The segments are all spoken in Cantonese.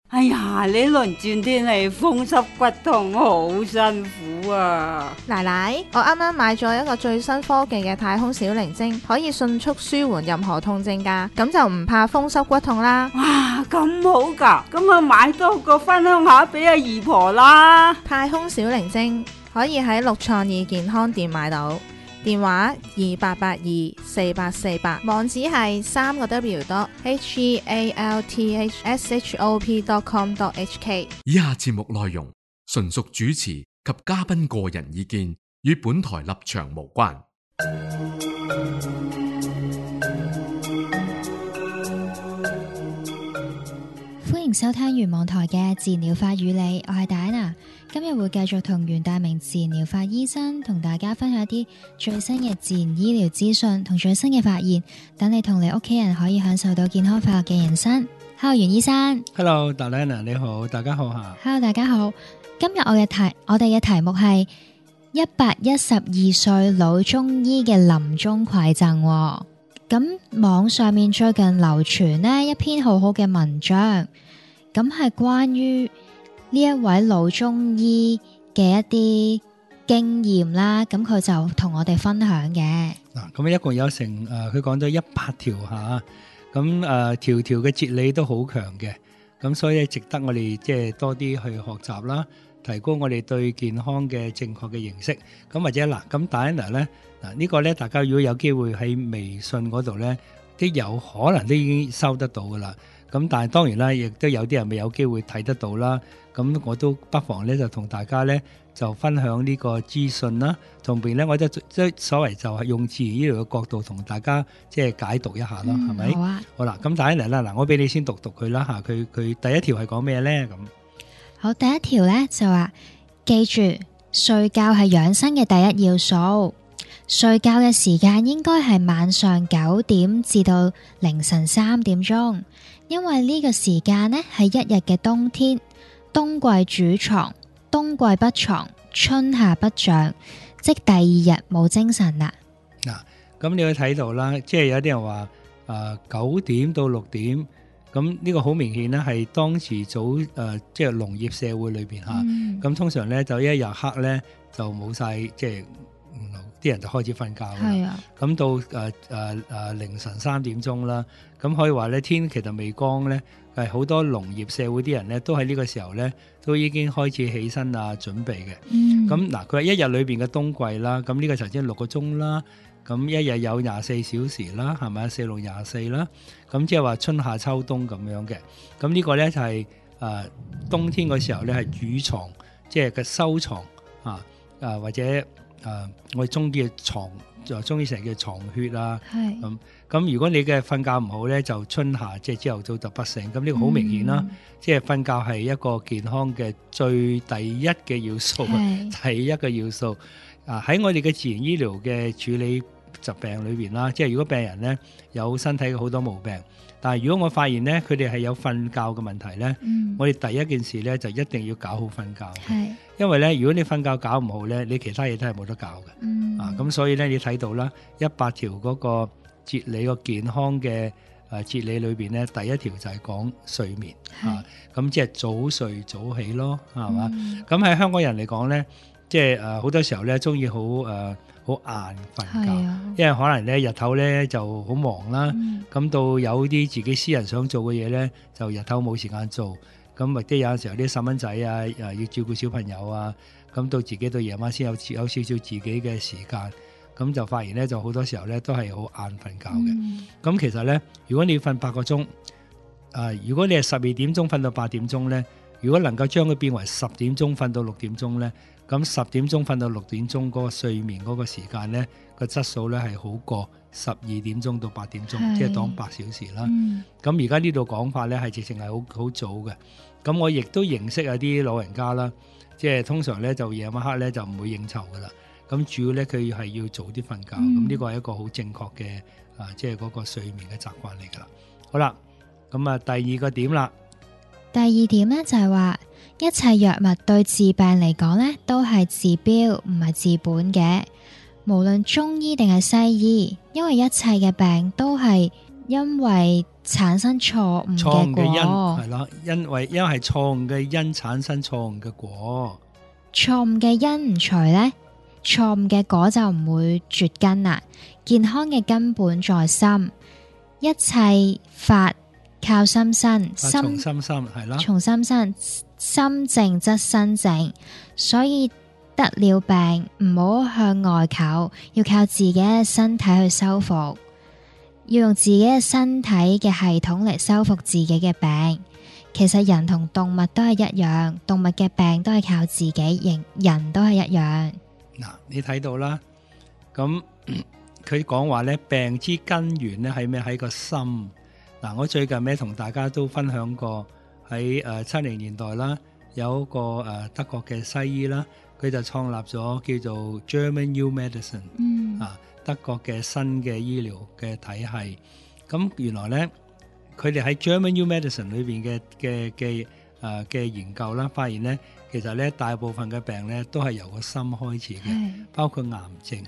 哎呀，呢輪轉天氣風濕骨痛好辛苦啊！ 奶奶，我啱啱買咗一個最新科技嘅太空小靈精，可以迅速舒緩任何痛症㗎，咁就唔怕風濕骨痛啦。 哇，咁好㗎，咁啊買多個分享下俾阿姨婆啦。 太空小靈精可以喺六創意健康店買到，電話28824848，網址係3個W.healthshop.com.hk。 以下節目內容純屬主持及嘉賓個人意見，與本台立場無關。 歡迎收聽原網台嘅自然療法與你，我係戴安娜。今日會繼續同袁大明自然療法醫生同大家分享一啲最新嘅自然醫療資訊同最新嘅發現，等你同你屋企人可以享受到健康快樂嘅人生。Hello， 袁醫生。 Hello， 戴安娜你好，大家好吓。 Hello， 大家好。今日我哋嘅題目係112歲老中醫嘅臨終饋贈。咁網上面最近流傳呢一篇好好嘅文章，咁係關於呢一位老中醫嘅一啲經驗啦，咁佢就同我哋分享嘅。 嗱，咁一共有成佢講咗100條吓，咁條條嘅哲理都好強嘅，咁所以值得我哋即係多啲去學習啦，提高我哋對健康嘅正確嘅認識。咁或者嗱，咁Diana咧，嗱呢個咧，大家如果有機會喺微信嗰度咧，都有可能都已經收得到噶啦。咁但係當然啦，亦都有啲人未有機會睇得到啦。咁我都不妨咧就同大家咧就分享呢個資訊啦，同邊咧我即所謂就係用自然醫療嘅角度同大家即係解讀一下咯，係咪？ 好啊。 好啦，咁第一嚟啦，嗱我俾你先讀佢啦嚇，佢第一條係講咩咧？咁好，第一條咧就話記住睡覺係養生嘅第一要素，睡覺嘅時間應該係晚上9點至到凌晨3點鐘。因為呢個時間呢係一日嘅冬天，冬季主床，冬季不床，春夏不長，即第二日冇精神啦。 嗱，咁你可以睇到啦，即係有啲人話9點到6點，咁呢個好明顯咧係當時早即係農業社會裏邊嚇，咁通常咧就一日黑咧就冇晒，即係啲人就開始瞓覺啦。係啊，咁到凌晨3點鐘啦。咁可以話咧，天其實未光咧，係好多農業社會啲人咧，都喺呢個時候咧，都已經開始起身啊，準備嘅。咁嗱，佢話一日裏邊嘅冬季啦，咁呢個頭先6個鐘啦，咁一日有24小時啦，係咪4、6、24啦？咁即係話春夏秋冬咁樣嘅。咁呢個咧就係冬天嘅時候咧係主床，即係嘅收藏或者我哋中醫嘅床，中醫成日叫床血啊。咁如果你嘅瞓覺唔好咧，就春夏即係朝頭早就不醒。咁呢個好明顯啦，即係瞓覺係一個健康嘅最第一嘅要素，第一個要素。喺我哋嘅自然醫療嘅處理疾病裏邊啦，即係如果病人咧有身體嘅好多毛病，但係如果我發現咧佢哋係有瞓覺嘅問題咧，我哋第一件事咧就一定要搞好瞓覺。因為咧如果你瞓覺搞唔好咧，你其他嘢都係冇得搞嘅。咁所以咧你睇到啦，100條嗰個哲理個健康嘅哲理裏邊咧，第一條就係講睡眠咁即係早睡早起咯，係嘛？咁喺香港人嚟講咧，即係好多時候咧中意好晏瞓覺，因為可能咧日頭咧就好忙啦，咁到有啲自己私人想做嘅嘢咧，就日頭冇時間做，咁或者有陣時候啲細蚊仔啊，要照顧小朋友啊，咁到自己到夜晚先有少少自己嘅時間。咁就發現咧，就好多時候咧都係好晏瞓覺嘅。咁其實咧，如果你要瞓8個鐘，如果你係12點鐘瞓到8點鐘咧，如果能夠將佢變為10點鐘瞓到6點鐘咧，咁10點鐘瞓到6點鐘嗰個睡眠嗰個時間咧，個質素咧係好過12點鐘到8點鐘，即係當8小時啦。咁而家呢度講法咧係直情係好早嘅。咁我亦都認識有啲老人家啦，即係通常咧就夜晚黑咧就唔會應酬噶啦。咁主要咧，佢係要早啲瞓覺，咁呢個係一個好正確嘅即係嗰個睡眠嘅習慣嚟噶啦。好啦，咁第二個點啦。 第二點咧就係話，一切藥物對治病嚟講咧都係治標唔係治本嘅，無論中醫定係西醫，因為一切嘅病都係因為產生錯誤嘅果， 係咯，因為係錯誤嘅因產生錯誤嘅果。 錯誤嘅因唔除呢，錯誤嘅果就唔會絕根啦。健康嘅根本在心，一切法靠心生， 從心生係啦， 從心生，心靜則身靜，所以得了病唔好向外求，要靠自己嘅身體去修復，要用自己嘅身體嘅系統嚟修復自己嘅病。其實人同動物都係一樣，動物嘅病都係靠自己，人都係一樣。 嗱，你睇到啦，咁佢講話咧，病之根源咧係咩？喺個心。嗱，我最近咧同大家都分享過喺70年代啦，有一個德國嘅西醫啦，佢就創立咗叫做 German New Medicine，德國嘅新嘅醫療嘅體系。咁原來咧，佢哋喺 German New Medicine 裏邊嘅研究啦，發現咧，其實咧大部分嘅病咧都係由個心開始嘅，包括癌症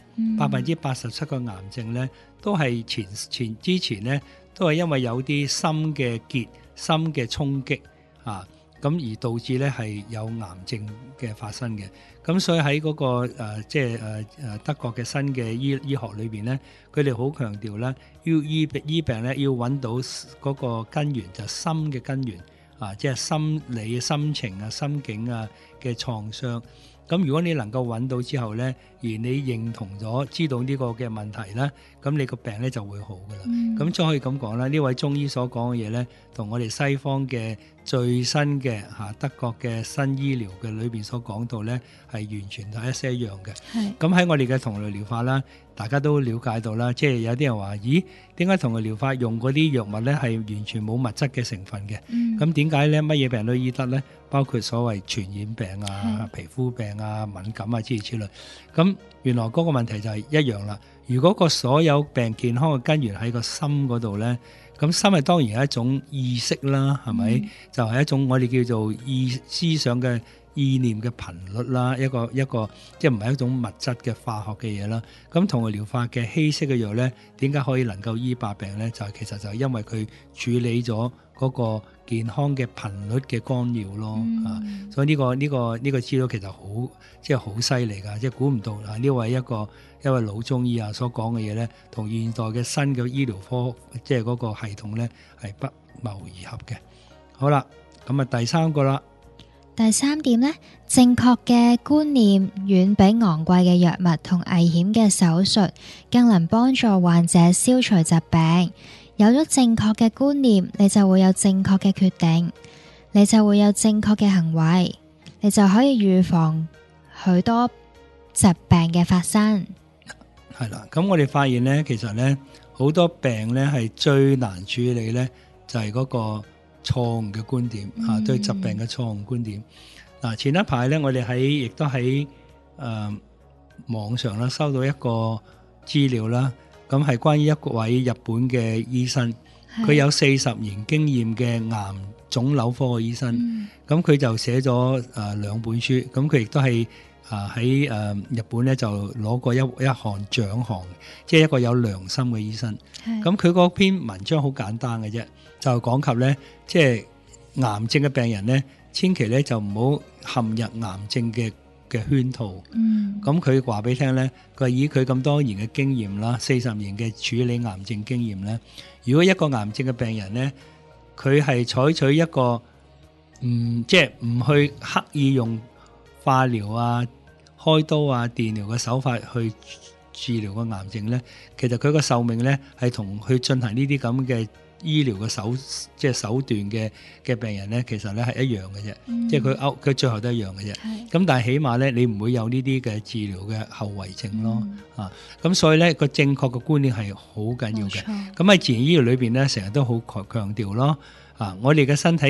，87%個癌症咧都係之前咧都係因為有啲心嘅結、心嘅衝擊咁而導致咧係有癌症嘅發生嘅。咁所以喺嗰個德國嘅新嘅醫學裏邊咧，佢哋好強調咧，要醫病咧要揾到嗰個根源，就係心嘅根源即係心理、心情啊、心境啊嘅創傷。咁如果你能夠揾到之後咧，而你認同咗，知道呢個嘅問題咧，咁你個病咧就會好噶啦。咁再可以咁講啦，呢位中醫所講嘅嘢咧，同我哋西方嘅最新嘅德國嘅新醫療嘅裏邊所講到咧，係完全係一樣嘅。咁喺我哋嘅同類療法啦，大家都了解到啦，即係有啲人話，咦，點解同類療法用嗰啲藥物咧係完全冇物質嘅成分嘅？咁點解咧乜嘢病都醫得咧？包括所謂傳染病啊、皮膚病啊、敏感啊之類之類。咁原來嗰個問題就係一樣啦。如果個所有病健康嘅根源喺個心嗰度咧，咁心係當然係一種意識啦，係咪？就係一種我哋叫做思想嘅意念嘅頻率啦，一個即係唔係一種物質嘅化學嘅嘢啦。咁同類療法嘅稀釋嘅藥咧，點解可以能夠醫百病咧？就係其實就係因為佢處理咗嗰個健康嘅頻率嘅干擾咯。所以呢個資料其實好犀利㗎，即係估唔到呢位一位老中醫所講嘅嘢咧，同現代嘅新嘅醫療科即係嗰個系統咧係不謀而合嘅。好啦，咁第三個啦。 第三點呢，正確嘅觀念遠比昂貴嘅藥物同危險嘅手術更能幫助患者消除疾病。有咗正確嘅觀念，你就會有正確嘅決定，你就會有正確嘅行為，你就可以預防許多疾病嘅發生。 係啦，咁我哋發現呢，其實呢好多病呢係最難處理呢，就係嗰個錯誤嘅觀點對疾病嘅錯誤觀點。前一排呢，我哋亦都喺網上啦收到一個資料啦，咁係關於一位日本嘅醫生，佢有40年經驗嘅癌腫瘤科嘅醫生，咁佢就寫咗2本書，咁佢亦都係喺日本咧就攞過一項獎項，即係一個有良心嘅醫生。咁佢嗰篇文章好簡單嘅啫，就講及咧，即係癌症嘅病人咧，千祈咧就唔好陷入癌症嘅圈套。咁佢話俾你聽咧，佢話以佢咁多年嘅經驗啦，40年嘅處理癌症經驗咧，如果一個癌症嘅病人咧，佢係採取一個即係唔去刻意用化療啊、開刀啊、電療嘅手法去治療個癌症咧，其實佢個壽命咧係同去進行呢啲咁嘅醫療嘅手段嘅病人咧，其實咧係一樣嘅啫，即係佢最後都一樣嘅啫。咁但係起碼咧，你唔會有呢啲嘅治療嘅後遺症咯。咁所以咧個正確嘅觀念係好緊要嘅。咁喺自然醫療裏邊咧，成日都好強調咯。我哋嘅身體嘅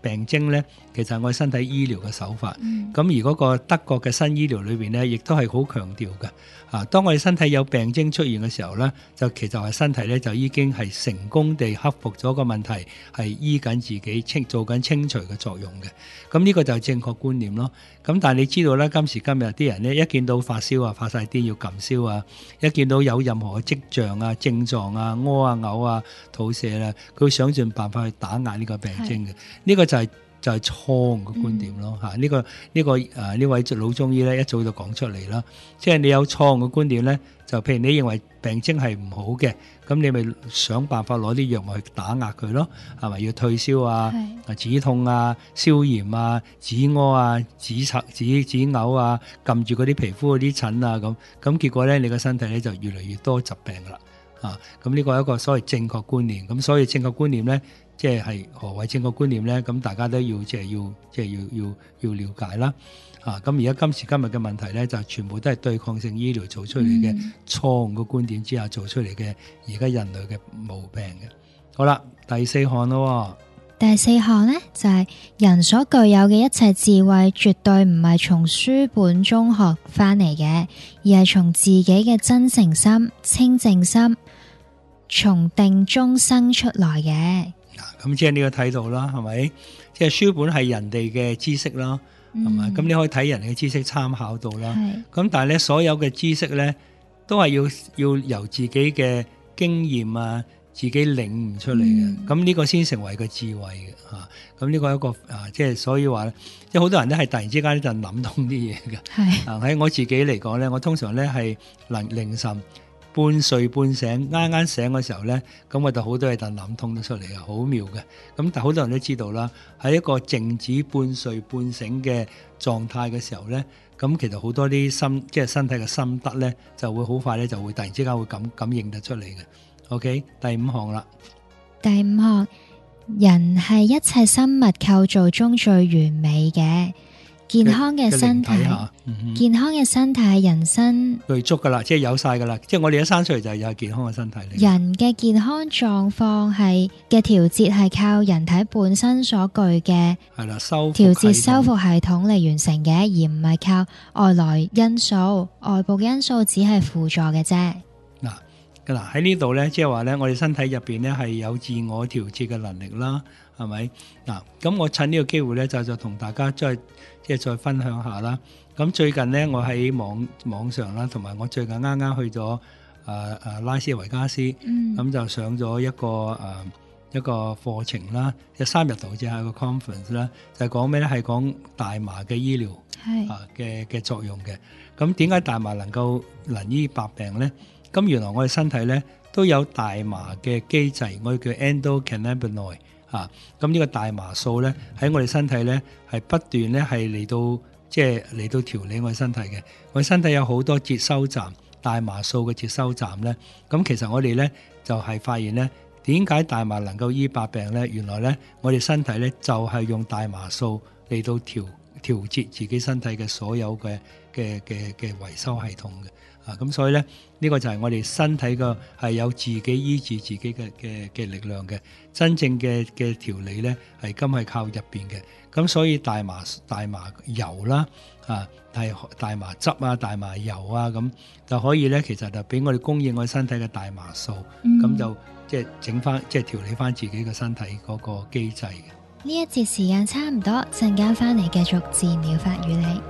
病徵咧，其實係我哋身體醫療嘅手法。咁而嗰個德國嘅新醫療裏邊咧，亦都係好強調嘅。當我哋身體有病徵出現嘅時候咧，就其實係身體咧就已經係成功地克服咗個問題，係醫緊自己做緊清除嘅作用嘅。咁呢個就係正確觀念咯。咁但係你知道咧，今時今日啲人咧一見到發燒啊、發晒癲要撳燒啊，一見到有任何嘅跡象啊、症狀啊、屙啊、嘔啊、肚瀉啦，佢會想盡辦法去打壓呢個病徵嘅。呢個就係錯誤嘅觀點咯嚇。呢位老中醫咧一早就講出嚟啦，即係你有錯誤嘅觀點咧，就譬如你認為病徵係唔好嘅，咁你咪想辦法攞啲藥物去打壓佢咯，係咪要退燒啊、止痛啊、消炎啊、止屙啊、止嘔啊、撳住嗰啲皮膚嗰啲疹啊咁結果咧你個身體咧就越嚟越多疾病噶啦。咁呢個係一個所謂正確觀念。咁所以正確觀念咧，即係何謂正確觀念咧？咁大家都要要了解啦。咁而家今時今日嘅問題咧，就全部都係對抗性醫療做出嚟嘅錯誤嘅觀點之下做出嚟嘅而家人類嘅毛病嘅。好啦，第四項咯。 第四項呢，就係人所具有嘅一切智慧，絕對唔係從書本中學翻嚟嘅，而係從自己嘅真誠心、清淨心，從定中生出來嘅。 咁即係呢個睇到啦，係咪？即係書本係人哋嘅知識啦，係咪？咁你可以睇人哋嘅知識參考到啦。咁但係咧，所有嘅知識咧，都係要由自己嘅經驗啊，自己領悟出嚟嘅。咁呢個先成為個智慧嘅嚇。咁呢個係一個即係所以話咧，即係好多人都係突然之間就諗通啲嘢嘅。喺我自己嚟講咧，我通常咧係凌晨半睡半醒，啱醒嘅時候咧，咁我就好多嘢就諗通咗出嚟嘅，好妙嘅。咁但係好多人都知道啦，喺一個靜止半睡半醒嘅狀態嘅時候咧，咁其實好多啲即係身體嘅心得咧，就會好快咧就會突然之間會感應得出嚟嘅。OK， 第五項啦。 第五項，人係一切生物構造中最完美嘅。健康嘅身體，健康嘅身體係人生具足噶啦，即係有晒噶啦，即係我哋一生出嚟就係有健康嘅身體嚟。 人嘅健康狀況嘅調節係靠人體本身所具嘅調節修復系統嚟完成嘅，而唔係靠外來因素。外部嘅因素只係輔助嘅啫。 嗱喺呢度咧，即係話咧，我哋身體入邊咧係有自我調節嘅能力啦，係咪？咁我趁呢個機會咧，就同大家再分享下啦。咁最近咧，我喺網上啦，同埋我最近啱啱去咗拉斯維加斯，咁就上咗一個課程啦，即係3日度，即係個 conference 啦，就係講咩咧？係講大麻嘅醫療嘅作用嘅。咁點解大麻能醫百病咧？咁原來我哋身體咧都有大麻嘅機制，我哋叫 endocannabinoid 咁呢個大麻素咧喺我哋身體咧係不斷咧係嚟到調理我哋身體嘅。我哋身體有好多接收站，大麻素嘅接收站咧，咁其實我哋咧就係發現咧，點解大麻能夠醫百病咧？原來咧我哋身體咧就係用大麻素嚟到調節自己身體嘅所有嘅維修系統嘅。咁所以咧呢個就係我哋身體嘅係有自己醫治自己嘅力量嘅。真正嘅調理咧係靠入邊嘅。咁所以大麻油啦，係大麻汁啊、大麻油啊，咁就可以咧，其實就俾我哋供應我哋身體嘅大麻素，咁就即係整翻即係調理翻自己嘅身體嗰個機制嘅。 呢一節時間差唔多，陣間翻嚟繼續自然療法與你。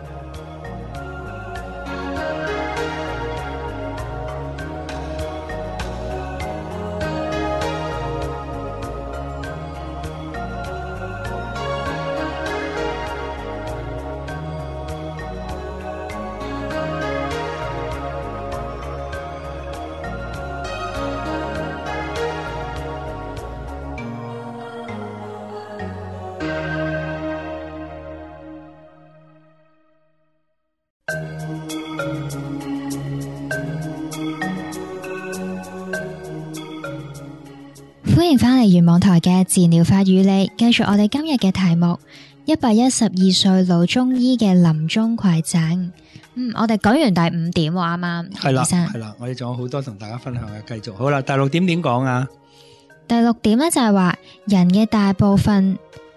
歡迎返嚟圓網台嘅自然療法與你，繼續我哋今日嘅題目112歲老中醫嘅臨終饋贈。我哋講完第5點喎，啱啱係啦，我哋仲有好多同大家分享嘅，繼續好啦。第6點點講啊？ 第6點咧就係話人嘅大部分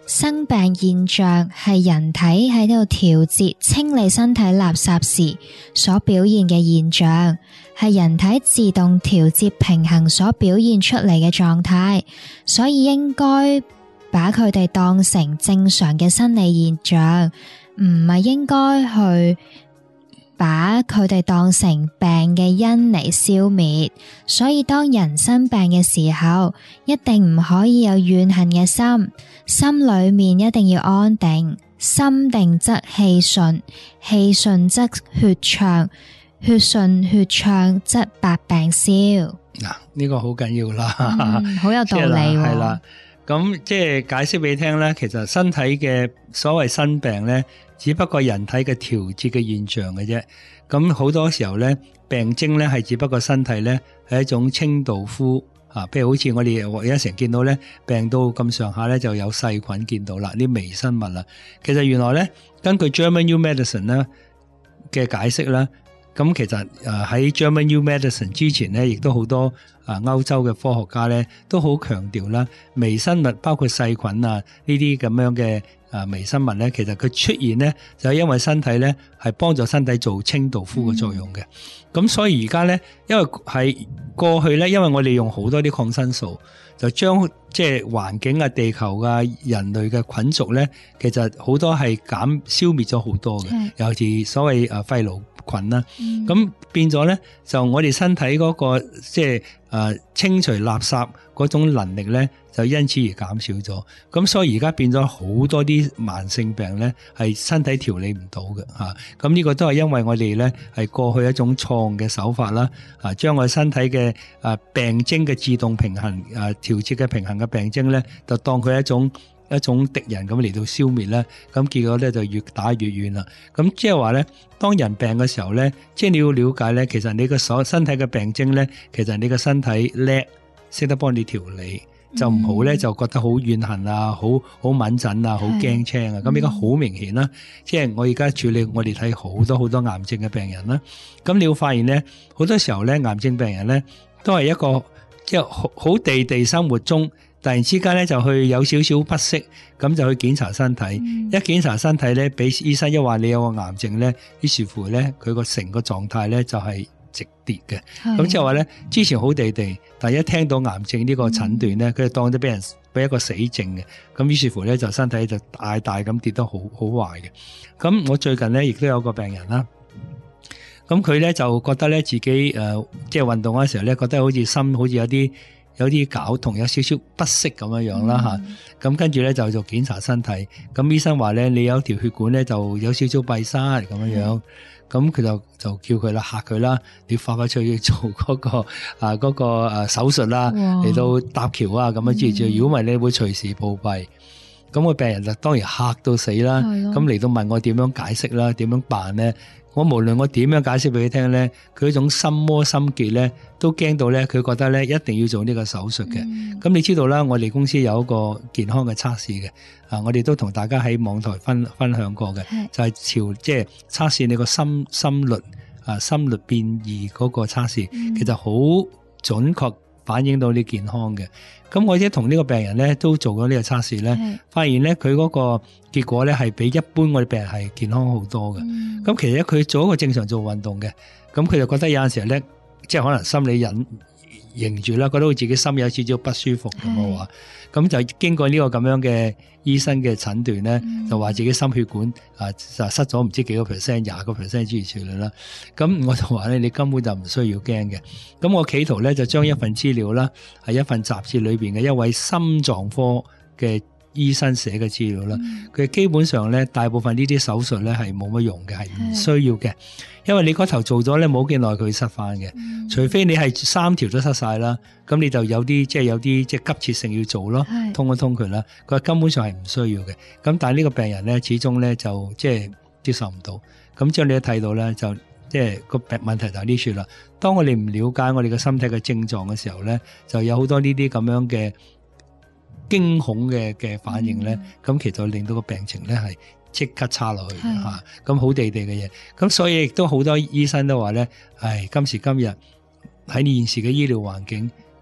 生病現象係人體喺度調節清理身體垃圾時所表現嘅現象，係人體自動調節平衡所表現出嚟嘅狀態，所以應該把佢哋當成正常嘅生理現象，唔係應該去把佢哋當成病嘅因嚟消滅。所以當人生病嘅時候，一定唔可以有怨恨嘅心，心裏面一定要安定。心定則氣順，氣順則血暢，血順血暢則百病消。 嗱，呢個好緊要啦， 好有道理喎。 係啦，咁即係解釋俾你聽咧，其實身體嘅所謂生病咧，只不過人體嘅調節嘅現象嘅啫。咁好多時候咧，病徵咧係只不過身體咧係一種清道夫啊，譬如好似我哋而家成日見到咧，病到咁上下咧就有細菌見到啦，啲微生物啦。其實原來咧，根據 German New Medicine 咧嘅解釋啦，咁其實喺 German New Medicine 之前咧，亦都好多歐洲嘅科學家咧都好強調啦，微生物包括細菌啊呢啲咁樣嘅微生物咧，其實佢出現咧就係因為身體咧係幫助身體做清道夫嘅作用嘅。咁所以而家咧，因為係過去咧，因為我哋用好多啲抗生素，就將即係環境啊、地球啊、人類嘅菌族咧，其實好多係消滅咗好多嘅，尤其是所謂肺癆菌啦。咁變咗咧，就我哋身體嗰個即係清除垃圾嗰種能力咧，就因此而減少咗。咁所以而家變咗好多啲慢性病咧，係身體調理唔到嘅嚇。咁呢個都係因為我哋咧係過去一種錯誤嘅手法啦，將我哋身體嘅病徵嘅自動平衡調節嘅平衡嘅病徵咧，就當佢一種敵人咁嚟到消滅咧，咁結果咧就越打越遠啦。咁即係話咧，當人病嘅時候咧，即係你要了解咧，其實你個身體嘅病徵咧，其實你個身體叻，識得幫你調理，就唔好咧就覺得好怨恨啊，好敏感啊，好驚青啊。咁而家好明顯啦，即係我而家處理我哋睇好多癌症嘅病人啦。咁你會發現咧，好多時候咧，癌症病人咧都係一個即係好地生活中，突然之間咧就去有少少不適，咁就去檢查身體。一檢查身體咧，俾醫生一話你有個癌症咧，於是乎咧佢個成個狀態咧就係直跌嘅。咁即係話咧，之前好地，但係一聽到癌症呢個診斷咧，佢就當咗俾一個死症嘅。咁於是乎咧就身體就大咁跌得好壞嘅。咁我最近咧亦都有個病人啦，咁佢咧就覺得咧自己即係運動嗰時候咧，覺得好似心好似有啲絞痛，有少少不適咁樣啦吓。咁跟住咧就做檢查身體，咁醫生話咧你有條血管咧就有少少閉塞咁樣。咁佢就叫佢啦，嚇佢啦，你快出去做嗰個手術啦，嚟到搭橋啊咁樣之類。如果唔係你會隨時暴斃。咁個病人就當然嚇到死啦。咁嚟到問我點樣解釋啦，點樣辦咧？我無論我點樣解釋俾佢聽咧，佢嗰種心魔心結咧，都驚到咧，佢覺得咧一定要做呢個手術嘅。咁你知道啦，我哋公司有一個健康嘅測試嘅，我哋都同大家喺網台分享過嘅，就係即係測試你個心率變異嗰個測試，其實好準確反映到你健康嘅。咁我一同呢個病人咧都做咗呢個測試咧，發現咧佢嗰個結果咧係比一般我哋病人係健康好多嘅。咁其實佢做一個正常做運動嘅，咁佢就覺得有陣時候咧，即係可能心理凝住啦，覺得佢自己心有少少不舒服咁嘅話，咁就經過呢個咁樣嘅醫生嘅診斷咧，就話自己心血管就塞咗唔知幾個 percent、20% 之類處理啦。咁我就話咧，你根本就唔需要驚嘅。咁我企圖咧就將一份資料啦，係一份雜誌裏邊嘅一位心臟科嘅醫生寫嘅資料啦，佢基本上咧大部分呢啲手術咧係冇乜用嘅，係唔需要嘅，因為你嗰頭做咗咧冇幾耐佢塞翻嘅，除非你係3條都塞晒啦，咁你就有啲即係急切性要做咯，通一通佢啦，佢根本上係唔需要嘅。咁但係呢個病人咧始終咧就即係接受唔到，咁將你一睇到咧就即係個問題就係呢處啦。當我哋唔了解我哋嘅身體嘅症狀嘅時候咧，就有好多呢啲咁樣嘅驚恐嘅反應咧，咁其實令到個病情咧係即刻差落去吓，咁好地嘅嘢。咁所以亦都好多醫生都話咧，今時今日喺現時嘅醫療環境，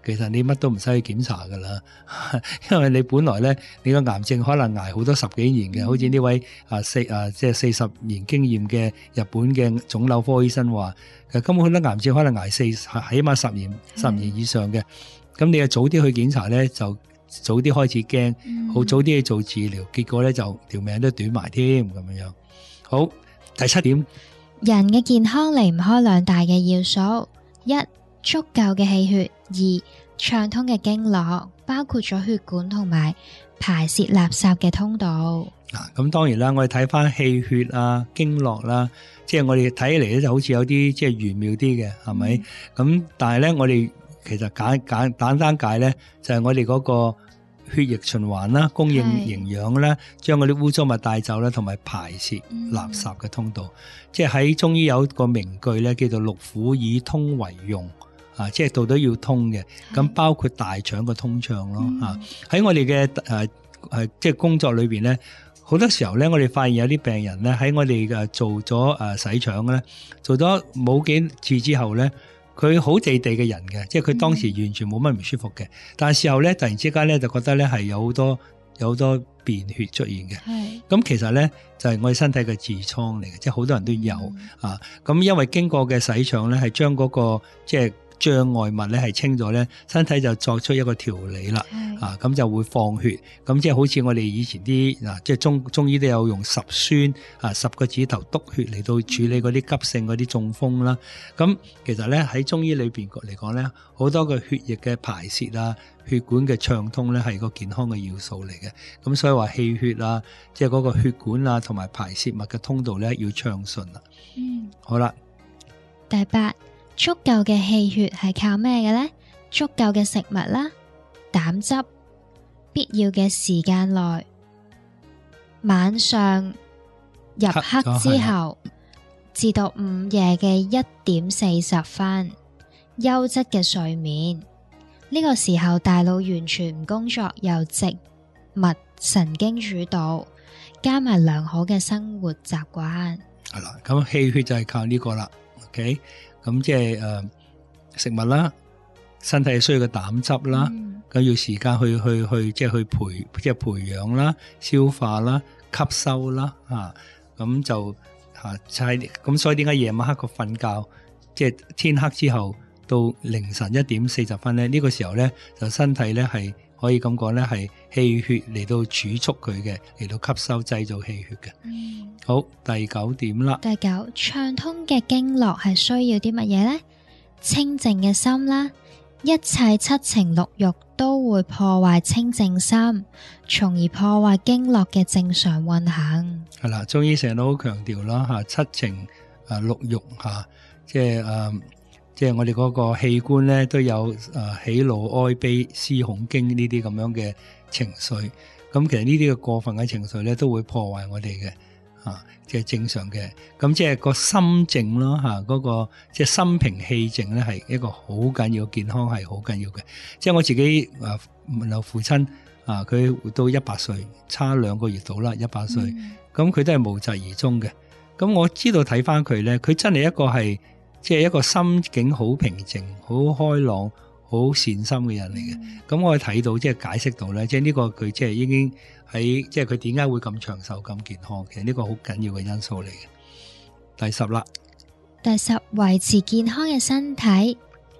其實你乜都唔使去檢查噶啦，因為你本來咧你個癌症可能捱好多10幾年嘅，好似呢位即係40年經驗嘅日本嘅腫瘤科醫生話，其實根本好多癌症可能捱起碼10年以上嘅，咁你就早啲去檢查咧，就早啲開始驚，好早啲去做治療，結果咧就條命都短埋添咁樣。好，第7點， 人嘅健康離唔開2大嘅要素，一足夠嘅氣血，二暢通嘅經絡，包括咗血管同埋排泄垃圾嘅通道。 咁當然啦，我哋睇翻氣血啊、經絡啦，即係我哋睇起嚟咧就好似有啲即係玄妙啲嘅，係咪？咁但係咧，我哋其實簡單解咧，就係我哋嗰個血液循環啦，供應營養啦，將嗰啲污糟物帶走啦，同埋排泄垃圾嘅通道。即係喺中醫有一個名句咧，叫做六腑以通為用。即係道都要通嘅，咁包括大腸嘅通暢咯。喺我哋嘅即係工作裏邊咧，好多時候咧，我哋發現有啲病人咧喺我哋做咗洗腸咧，做咗冇幾次之後咧，佢好地地嘅人嘅，即係佢當時完全冇乜唔舒服嘅，但係事後咧突然之間咧就覺得咧係有好多便血出現嘅。咁其實咧就係我哋身體嘅痔瘡嚟嘅，即係好多人都有咁因為經過嘅洗腸咧係將嗰個即係障礙物咧係清咗咧，身體就作出一個調理啦，咁就會放血，咁即係好似我哋以前啲即係中醫都有用10酸10個指頭篤血嚟到處理嗰啲急性嗰啲中風啦。咁其實咧喺中醫裏邊嚟講咧，好多個血液嘅排泄啊、血管嘅暢通咧係個健康嘅要素嚟嘅。咁所以話氣血啊，即係嗰個血管啊同埋排泄物嘅通道咧要暢順啦。好啦， 第8。足夠嘅氣血係靠咩嘅呢？足夠嘅食物啦，膽汁，必要嘅時間內，晚上入黑之後至到午夜嘅1點40分，優質嘅睡眠。呢個時候大腦完全唔工作，由植物神經主導，加埋良好嘅生活習慣。 係啦，咁氣血就係靠呢個啦。OK。咁即係食物啦，身體需要嘅膽汁啦，咁要時間去即係培養啦、消化啦、吸收啦，咁就係咁。所以點解夜晚黑個瞓覺，即係天黑之後到凌晨1點40分咧？呢個時候咧，就身體咧係可以咁講咧，係氣血嚟到儲蓄佢嘅，嚟到吸收製造氣血嘅。好，第9點啦。 第9，暢通嘅經絡係需要啲乜嘢呢？清靜嘅心啦，一切七情六欲都會破壞清靜心，從而破壞經絡嘅正常運行。係啦，中醫成日都好強調啦，七情六欲即係我哋嗰個器官咧都有喜怒哀悲思恐驚呢啲咁樣嘅情緒。咁其實呢啲嘅過分嘅情緒咧都會破壞我哋嘅。即係正常嘅，咁即係個心靜咯，嗰個即係心平氣靜咧，係一個好緊要，健康係好緊要嘅。即係我自己父親佢活到100歲，差2個月到啦，100歲，咁佢都係無疾而終嘅。咁我知道睇翻佢咧，佢真係一個係即係一個心境好平靜、好開朗、好善心嘅人嚟嘅。咁我睇到即係解釋到咧，即係呢個佢即係已經喺即係佢點解會咁長壽、咁健康，其實呢個好緊要嘅因素嚟嘅。第10啦， 第10，維持健康嘅身體，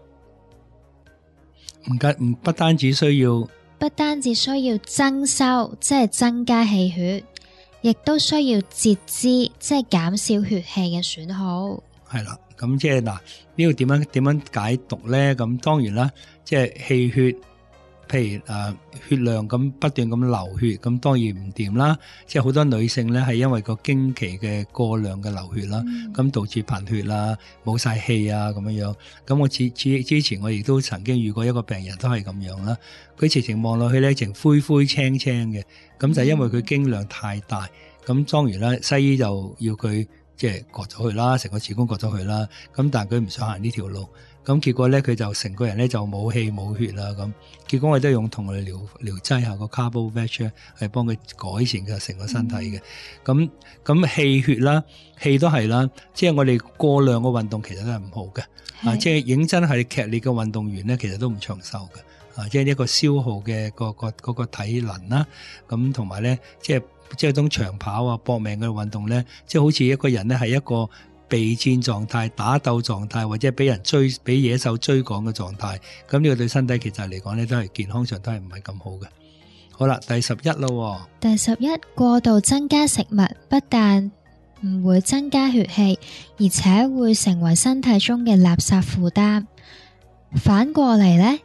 不單止需要增修，即係增加氣血，亦都需要節支，即係減少血氣嘅損耗。 係啦，咁即係嗱，呢個點樣解讀咧？咁當然啦，即係氣血，譬如血量咁不斷咁流血，咁當然唔掂啦。即係好多女性咧係因為個經期嘅過量嘅流血啦，咁導致貧血啦、冇晒氣啊咁樣樣。咁我之前我亦都曾經遇過一個病人都係咁樣啦。佢直情望落去咧，淨灰灰青青嘅，咁就因為佢經量太大。咁當然啦，西醫就要佢即係割咗佢啦，成個子宮割咗佢啦。咁但係佢唔想行呢條路。 咁結果咧佢就成個人咧就冇氣冇血啦咁。結果我都用同佢療劑下個 Carbo-Veg 咧，係幫佢改善佢成個身體嘅。咁氣血啦，氣都係啦，即係我哋過量嘅運動其實都係唔好嘅。即係認真係劇烈嘅運動員咧，其實都唔長壽嘅。即係一個消耗嘅嗰個體能啦，咁同埋咧，即係一種長跑啊、搏命嘅運動咧，即係好似一個人咧係一個備戰狀態、打鬥狀態，或者俾野獸追趕嘅狀態，咁呢個對身體其實嚟講咧，都係健康上都係唔係咁好嘅。好啦，第11咯。第 11，過度增加食物不但唔會增加血氣，而且會成為身體中嘅垃圾負擔。反過嚟呢，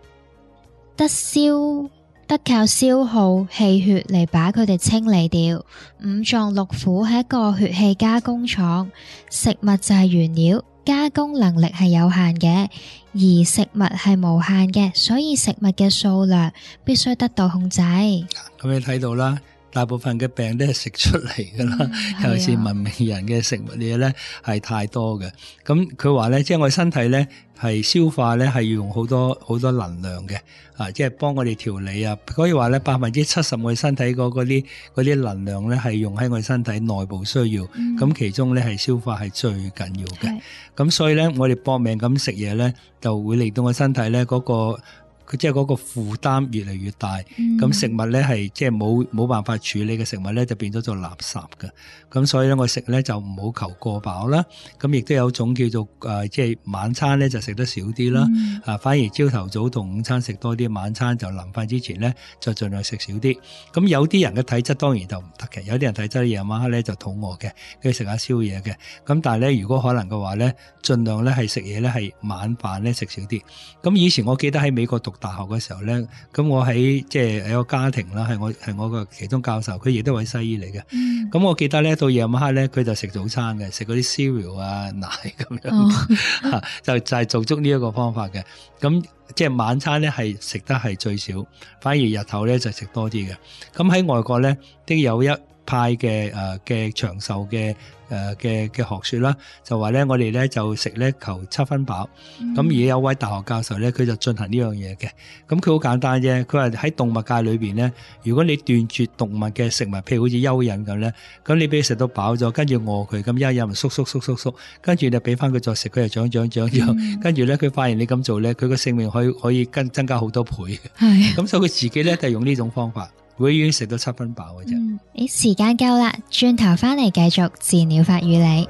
得靠消耗氣血嚟把佢哋清理掉。五臟六腑係一個血氣加工廠，食物就係原料，加工能力係有限嘅，而食物係無限嘅，所以食物嘅數量必須得到控制。 咁你睇到啦，大部分嘅病都係食出嚟噶啦，尤其是文明人嘅食物嘢咧係太多嘅。咁佢話咧，即係我哋身體咧係消化咧係要用好多能量嘅，即係幫我哋調理啊。可以話咧70%我哋身體嗰啲能量咧係用喺我哋身體內部需要，咁其中咧係消化係最緊要嘅。咁所以咧我哋搏命咁食嘢咧，就會令到我身體咧嗰個負擔越嚟越大，咁食物咧係即係冇辦法處理嘅食物咧就變咗做垃圾嘅，咁所以咧我食咧就唔好求過飽啦，咁亦都有種叫做即係晚餐咧就食得少啲啦，反而朝頭早同午餐食多啲，晚餐就臨瞓之前咧就盡量食少啲。咁有啲人嘅體質當然就唔得嘅，有啲人體質夜晚黑咧就肚餓嘅，跟住食下宵夜嘅，咁但係咧如果可能嘅話咧，盡量咧係食嘢咧係晚飯咧食少啲。咁以前我記得喺美國讀大學嘅時候咧，咁我喺即係有個家庭啦，係我個其中教授，佢亦都係西醫嚟嘅。咁我記得咧到夜晚黑咧，佢就食早餐嘅，食嗰啲 cereal 啊奶咁樣，就係做足呢一個方法嘅。咁即係晚餐咧係食得係最少，反而日頭咧就食多啲嘅。咁喺外國咧都有一派嘅長壽嘅學說啦，就話咧我哋咧就食咧求7分飽，咁而有位大學教授咧佢就進行呢樣嘢嘅，咁佢好簡單啫，佢話喺動物界裏邊咧，如果你斷絕動物嘅食物，譬如好似蚯蚓咁咧，咁你俾佢食到飽咗，跟住餓佢，咁蚯蚓咪縮，跟住你俾翻佢再食，佢就長，跟住咧佢發現你咁做咧，佢個性命可以增加好多倍嘅，咁所以佢自己咧就用呢種方法。會已經食到7分飽嘅啫。 時間夠啦，轉頭翻嚟繼續自然療法與你。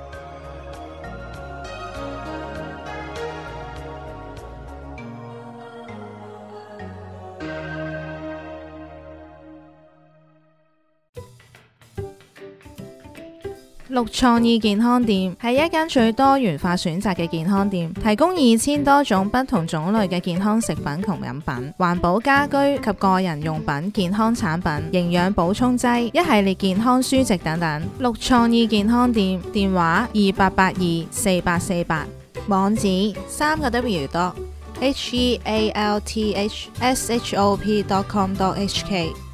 綠創意健康店係一間最多元化選擇嘅健康店，提供2000多種不同種類嘅健康食品同飲品、環保家居及個人用品、健康產品、營養補充劑、一系列健康書籍等等。綠創意健康店電話28824848，網址3W.healthshop.com.hk。